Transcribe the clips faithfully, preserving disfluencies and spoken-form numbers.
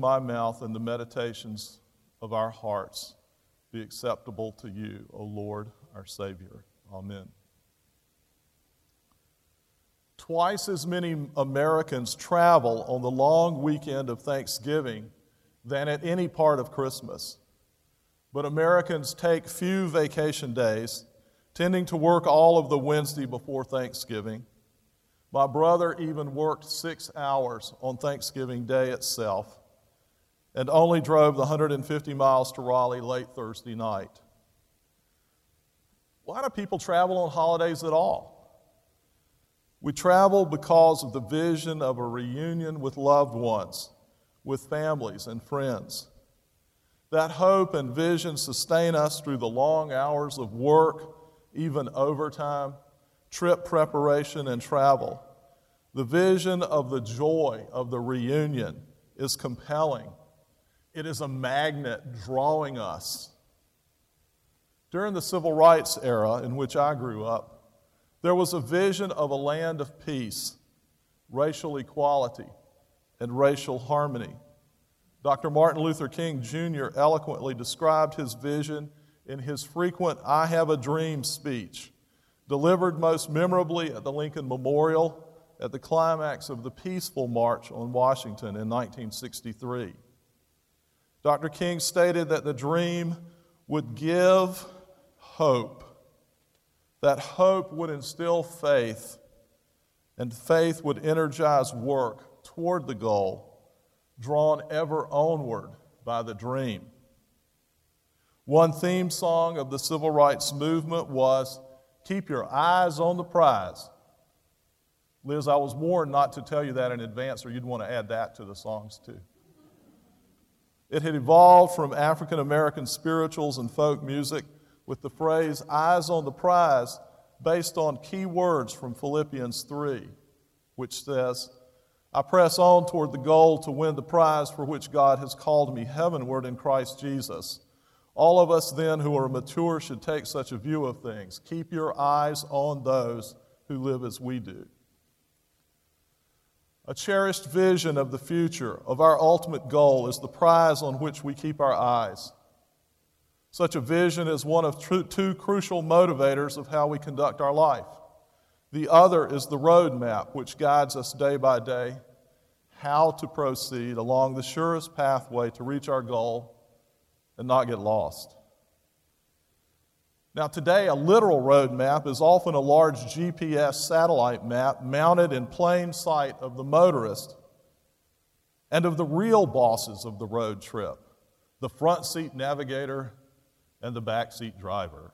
my mouth and the meditations of our hearts be acceptable to you, O Lord, our Savior. Amen. Twice as many Americans travel on the long weekend of Thanksgiving than at any part of Christmas. But Americans take few vacation days, tending to work all of the Wednesday before Thanksgiving. My brother even worked six hours on Thanksgiving Day itself and only drove the one hundred fifty miles to Raleigh late Thursday night. Why do people travel on holidays at all? We travel because of the vision of a reunion with loved ones, with families and friends. That hope and vision sustain us through the long hours of work, even overtime, trip preparation, and travel. The vision of the joy of the reunion is compelling. It is a magnet drawing us. During the civil rights era in which I grew up, there was a vision of a land of peace, racial equality, and racial harmony. Doctor Martin Luther King Junior eloquently described his vision in his frequent I Have a Dream speech, delivered most memorably at the Lincoln Memorial at the climax of the peaceful March on Washington in nineteen sixty-three. Doctor King stated that the dream would give hope. That hope would instill faith, and faith would energize work toward the goal, drawn ever onward by the dream. One theme song of the civil rights movement was, "Keep your eyes on the prize." Liz, I was warned not to tell you that in advance, or you'd want to add that to the songs too. It had evolved from African American spirituals and folk music with the phrase, "eyes on the prize," based on key words from Philippians three, which says, "I press on toward the goal to win the prize for which God has called me heavenward in Christ Jesus." All of us then who are mature should take such a view of things. Keep your eyes on those who live as we do. A cherished vision of the future, of our ultimate goal, is the prize on which we keep our eyes. Such a vision is one of two crucial motivators of how we conduct our life. The other is the roadmap which guides us day by day, how to proceed along the surest pathway to reach our goal and not get lost. Now today, a literal road map is often a large G P S satellite map mounted in plain sight of the motorist and of the real bosses of the road trip, the front seat navigator and the back seat driver.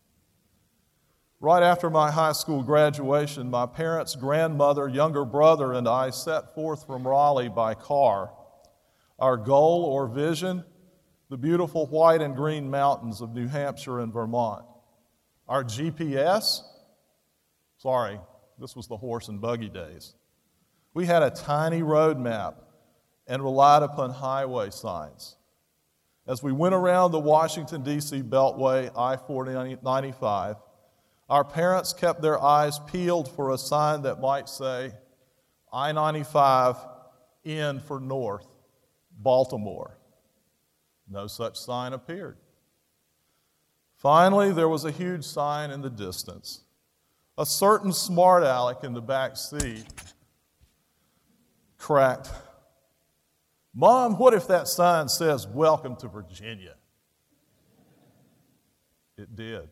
Right after my high school graduation, my parents, grandmother, younger brother, and I set forth from Raleigh by car. Our goal or vision, the beautiful white and green mountains of New Hampshire and Vermont. Our G P S, sorry, this was the horse and buggy days. We had a tiny road map and relied upon highway signs. As we went around the Washington, D C Beltway, I four ninety-five, our parents kept their eyes peeled for a sign that might say, I ninety-five in for North, Baltimore. No such sign appeared. Finally, there was a huge sign in the distance. A certain smart aleck in the back seat cracked, "Mom, what if that sign says, 'Welcome to Virginia'?" It did.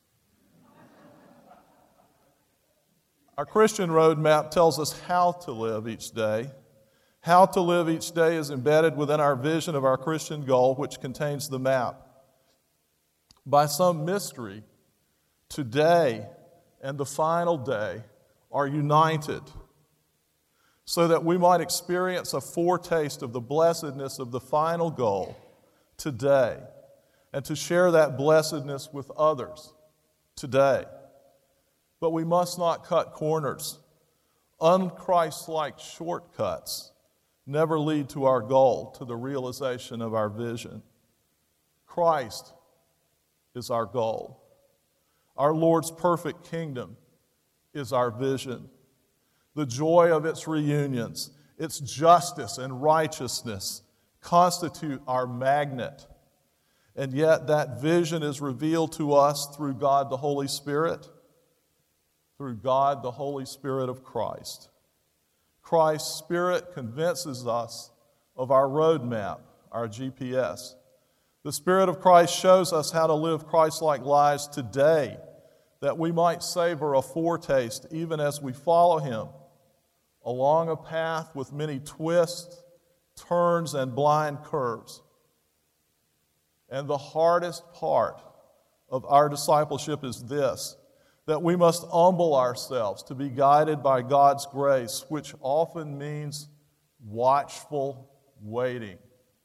Our Christian roadmap tells us how to live each day. How to live each day is embedded within our vision of our Christian goal, which contains the map. By some mystery, today and the final day are united so that we might experience a foretaste of the blessedness of the final goal today and to share that blessedness with others today. But we must not cut corners. Unchristlike shortcuts never lead to our goal, to the realization of our vision. Christ is our goal. Our Lord's perfect kingdom is our vision. The joy of its reunions, its justice and righteousness, constitute our magnet. And yet that vision is revealed to us through God the Holy Spirit, through God the Holy Spirit of Christ. Christ's Spirit convinces us of our roadmap, our G P S. The Spirit of Christ shows us how to live Christ-like lives today, that we might savor a foretaste even as we follow Him along a path with many twists, turns, and blind curves. And the hardest part of our discipleship is this, that we must humble ourselves to be guided by God's grace, which often means watchful waiting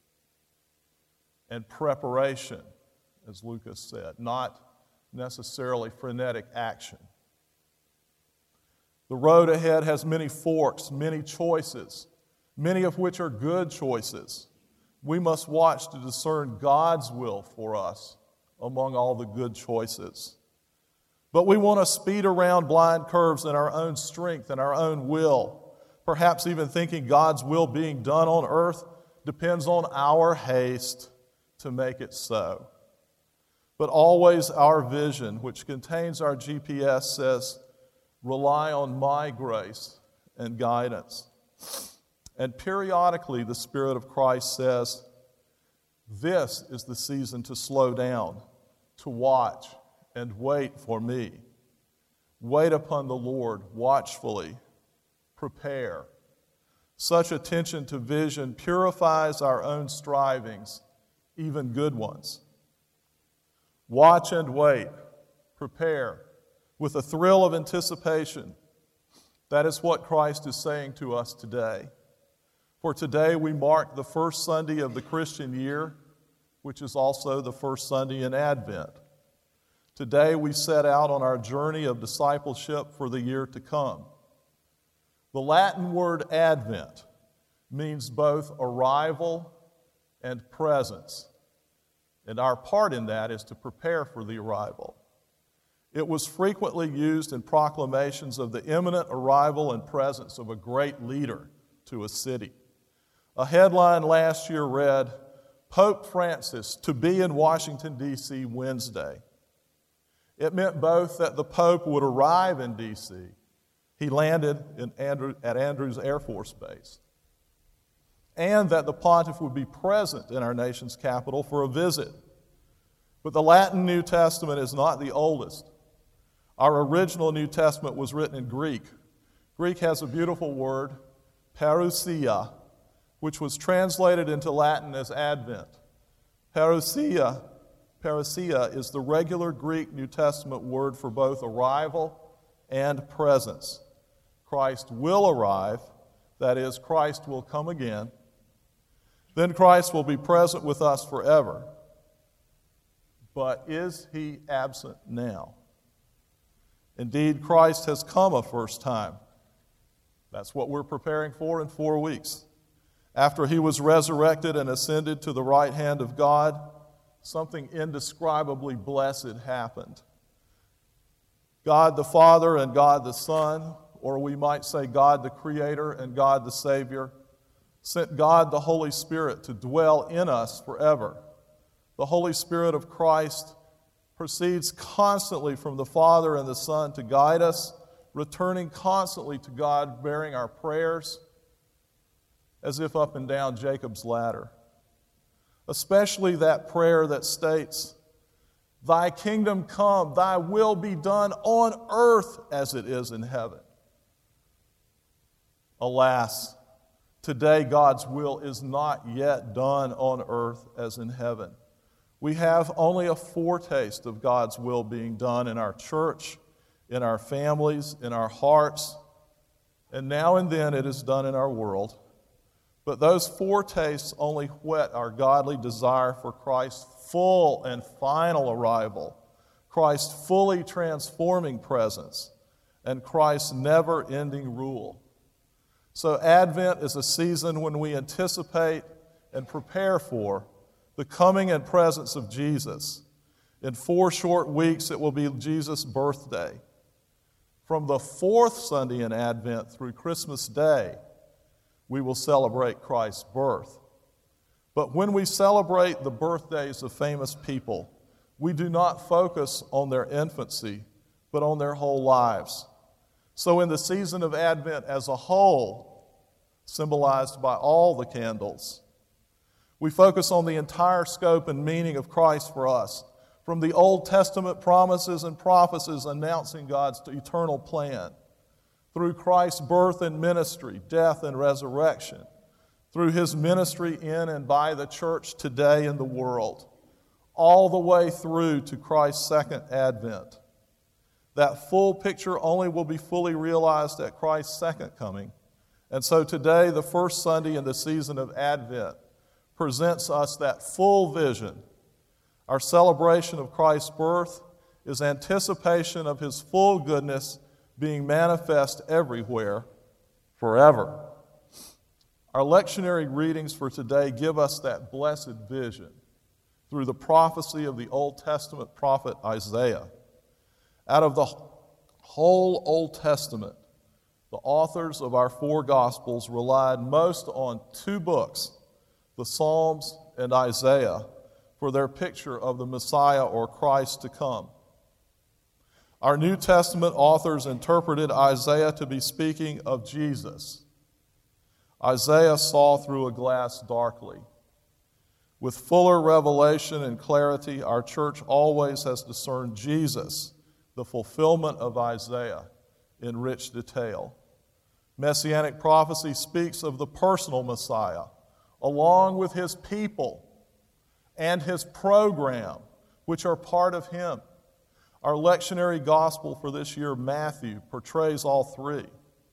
and preparation, as Lucas said, not necessarily frenetic action. The road ahead has many forks, many choices, many of which are good choices. We must watch to discern God's will for us among all the good choices. But we want to speed around blind curves in our own strength and our own will, perhaps even thinking God's will being done on earth depends on our haste to make it so. But always our vision, which contains our G P S, says, rely on my grace and guidance. And periodically, the Spirit of Christ says, this is the season to slow down, to watch, and wait for me. Wait upon the Lord watchfully. Prepare. Such attention to vision purifies our own strivings, even good ones. Watch and wait. Prepare. With a thrill of anticipation. That is what Christ is saying to us today. For today we mark the first Sunday of the Christian year, which is also the first Sunday in Advent. Today we set out on our journey of discipleship for the year to come. The Latin word Advent means both arrival and presence, and our part in that is to prepare for the arrival. It was frequently used in proclamations of the imminent arrival and presence of a great leader to a city. A headline last year read, Pope Francis to be in Washington, D C Wednesday. It meant both that the Pope would arrive in D C, he landed in Andrew, at Andrews Air Force Base, and that the pontiff would be present in our nation's capital for a visit. But the Latin New Testament is not the oldest. Our original New Testament was written in Greek. Greek has a beautiful word, parousia, which was translated into Latin as Advent. Parousia, parousia is the regular Greek New Testament word for both arrival and presence. Christ will arrive, that is, Christ will come again. Then Christ will be present with us forever. But is he absent now? Indeed, Christ has come a first time. That's what we're preparing for in four weeks. After he was resurrected and ascended to the right hand of God, something indescribably blessed happened. God the Father and God the Son, or we might say God the Creator and God the Savior, sent God the Holy Spirit to dwell in us forever. The Holy Spirit of Christ proceeds constantly from the Father and the Son to guide us, returning constantly to God, bearing our prayers, as if up and down Jacob's ladder. Especially that prayer that states, Thy kingdom come, Thy will be done on earth as it is in heaven. Alas, today God's will is not yet done on earth as in heaven. We have only a foretaste of God's will being done in our church, in our families, in our hearts, and now and then it is done in our world. But those foretastes only whet our godly desire for Christ's full and final arrival, Christ's fully transforming presence, and Christ's never-ending rule. So Advent is a season when we anticipate and prepare for the coming and presence of Jesus. In four short weeks, it will be Jesus' birthday. From the fourth Sunday in Advent through Christmas Day, we will celebrate Christ's birth. But when we celebrate the birthdays of famous people, we do not focus on their infancy, but on their whole lives. So in the season of Advent as a whole, symbolized by all the candles, we focus on the entire scope and meaning of Christ for us, from the Old Testament promises and prophecies announcing God's eternal plan, through Christ's birth and ministry, death and resurrection, through his ministry in and by the church today in the world, all the way through to Christ's second advent. That full picture only will be fully realized at Christ's second coming. And so today, the first Sunday in the season of Advent, presents us that full vision. Our celebration of Christ's birth is anticipation of his full goodness being manifest everywhere forever. Our lectionary readings for today give us that blessed vision through the prophecy of the Old Testament prophet Isaiah. Out of the whole Old Testament, the authors of our four Gospels relied most on two books, the Psalms and Isaiah, for their picture of the Messiah or Christ to come. Our New Testament authors interpreted Isaiah to be speaking of Jesus. Isaiah saw through a glass darkly. With fuller revelation and clarity, our church always has discerned Jesus, the fulfillment of Isaiah, in rich detail. Messianic prophecy speaks of the personal Messiah, along with his people and his program, which are part of him. Our lectionary gospel for this year, Matthew, portrays all three.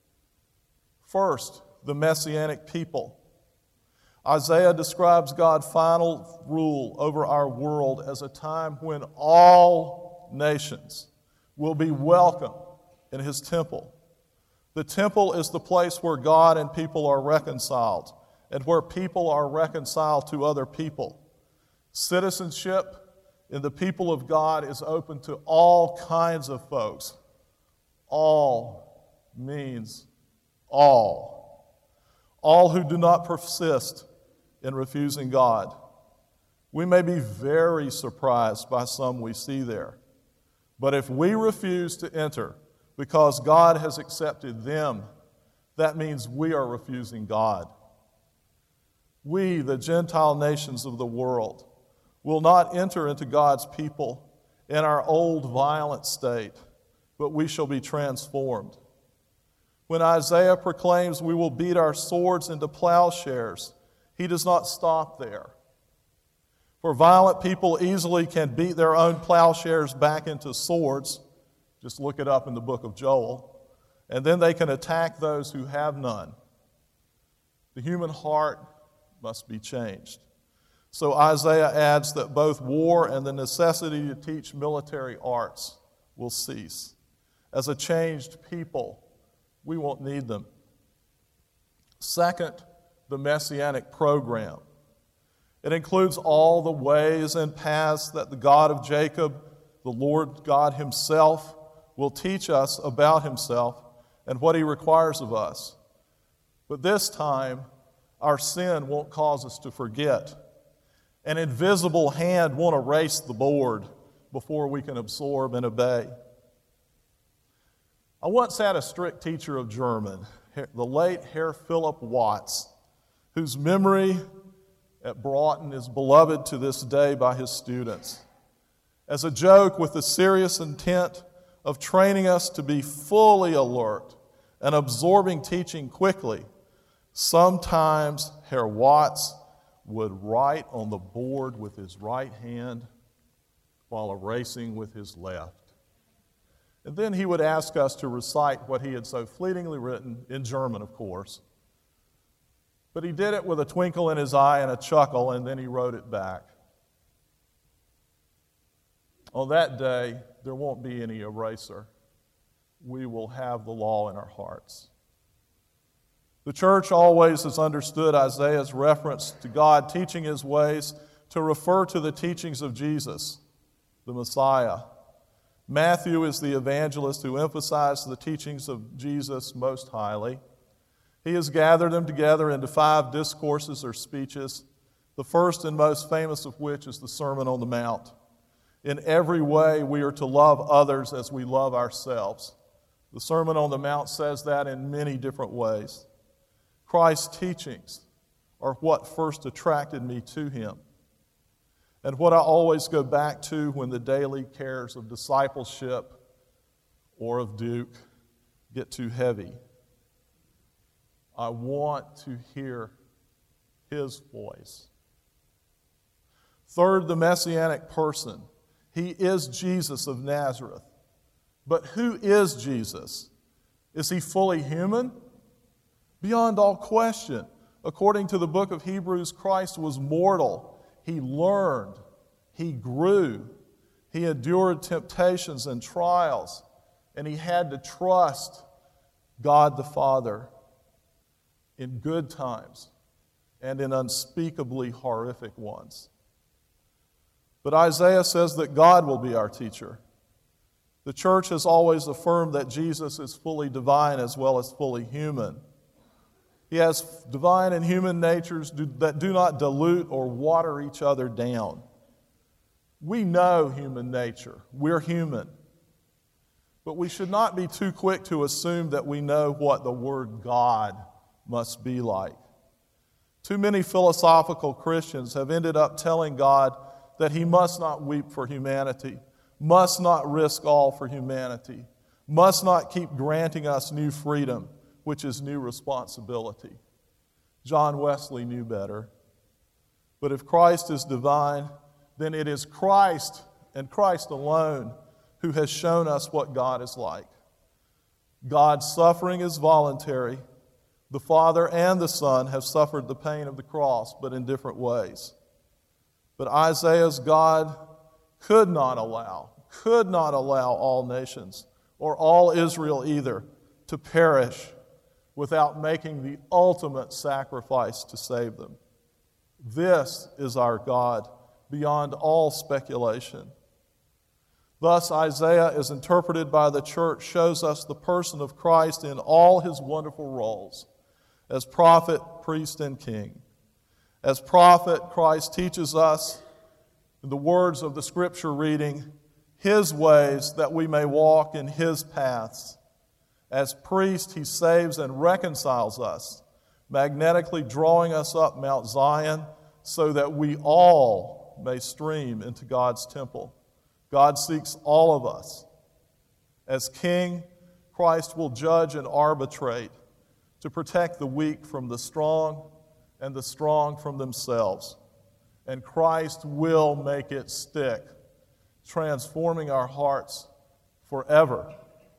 First, the Messianic people. Isaiah describes God's final rule over our world as a time when all nations will be welcome in his temple. The temple is the place where God and people are reconciled and where people are reconciled to other people. Citizenship in the people of God is open to all kinds of folks. All means all. All who do not persist in refusing God. We may be very surprised by some we see there, but if we refuse to enter because God has accepted them, that means we are refusing God. We, the Gentile nations of the world, will not enter into God's people in our old violent state, but we shall be transformed. When Isaiah proclaims we will beat our swords into plowshares, he does not stop there. For violent people easily can beat their own plowshares back into swords. Just look it up in the book of Joel. And then they can attack those who have none. The human heart must be changed. So Isaiah adds that both war and the necessity to teach military arts will cease. As a changed people, we won't need them. Second, the Messianic program. It includes all the ways and paths that the God of Jacob, the Lord God himself, will teach us about himself and what he requires of us. But this time, our sin won't cause us to forget. An invisible hand won't erase the board before we can absorb and obey. I once had a strict teacher of German, the late Herr Philip Watts, whose memory at Broughton is beloved to this day by his students. As a joke, with the serious intent of training us to be fully alert and absorbing teaching quickly, sometimes Herr Watts would write on the board with his right hand while erasing with his left. And then he would ask us to recite what he had so fleetingly written, in German, of course. But he did it with a twinkle in his eye and a chuckle, and then he wrote it back. On that day, there won't be any eraser. We will have the law in our hearts. The church always has understood Isaiah's reference to God teaching his ways to refer to the teachings of Jesus, the Messiah. Matthew is the evangelist who emphasized the teachings of Jesus most highly. He has gathered them together into five discourses or speeches. the first and most famous of which is the Sermon on the Mount. In every way, we are to love others as we love ourselves. The Sermon on the Mount says that in many different ways. Christ's teachings are what first attracted me to him, and what I always go back to when the daily cares of discipleship or of Duke get too heavy. I want to hear his voice. Third, the Messianic person. He is Jesus of Nazareth. But who is Jesus? Is he fully human? Beyond all question. According to the book of Hebrews, Christ was mortal. He learned. He grew. He endured temptations and trials. And he had to trust God the Father in good times and in unspeakably horrific ones. But Isaiah says that God will be our teacher. The church has always affirmed that Jesus is fully divine as well as fully human. He has divine and human natures that do not dilute or water each other down. We know human nature. We're human. But we should not be too quick to assume that we know what the word God must be like. Too many philosophical Christians have ended up telling God that he must not weep for humanity, must not risk all for humanity, must not keep granting us new freedom, which is new responsibility. John Wesley knew better. But if Christ is divine, then it is Christ and Christ alone who has shown us what God is like. God's suffering is voluntary. The Father and the Son have suffered the pain of the cross, but in different ways. But Isaiah's God could not allow, could not allow all nations, or all Israel either, to perish without making the ultimate sacrifice to save them. This is our God beyond all speculation. Thus, Isaiah, as interpreted by the church, shows us the person of Christ in all his wonderful roles, as prophet, priest, and king. As prophet, Christ teaches us, in the words of the scripture reading, his ways that we may walk in his paths. As priest, he saves and reconciles us, magnetically drawing us up Mount Zion so that we all may stream into God's temple. God seeks all of us. As king, Christ will judge and arbitrate to protect the weak from the strong and the strong from themselves. And Christ will make it stick, transforming our hearts forever.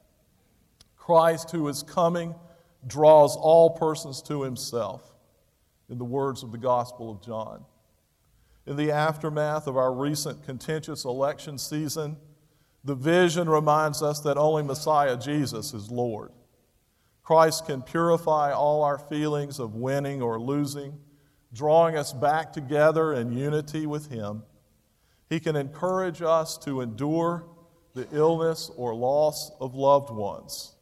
Christ, who is coming, draws all persons to himself, in the words of the Gospel of John. In the aftermath of our recent contentious election season, the vision reminds us that only Messiah Jesus is Lord. Christ can purify all our feelings of winning or losing, drawing us back together in unity with him. He can encourage us to endure the illness or loss of loved ones.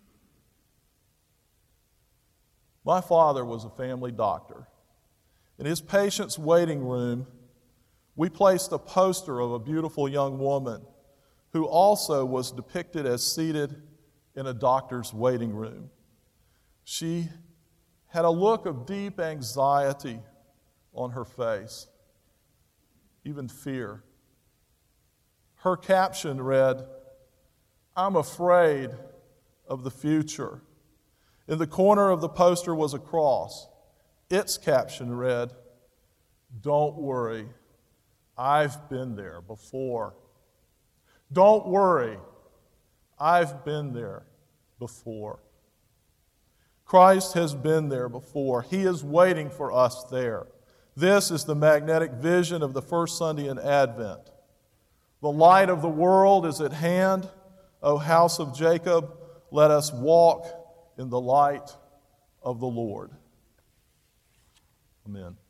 My father was a family doctor. In his patient's waiting room, we placed a poster of a beautiful young woman who also was depicted as seated in a doctor's waiting room. She had a look of deep anxiety on her face, even fear. Her caption read, "I'm afraid of the future." In the corner of the poster was a cross. Its caption read, "Don't worry, I've been there before." Don't worry, I've been there before. Christ has been there before. He is waiting for us there. This is the magnetic vision of the first Sunday in Advent. The light of the world is at hand. O house of Jacob, let us walk in the light of the Lord. Amen.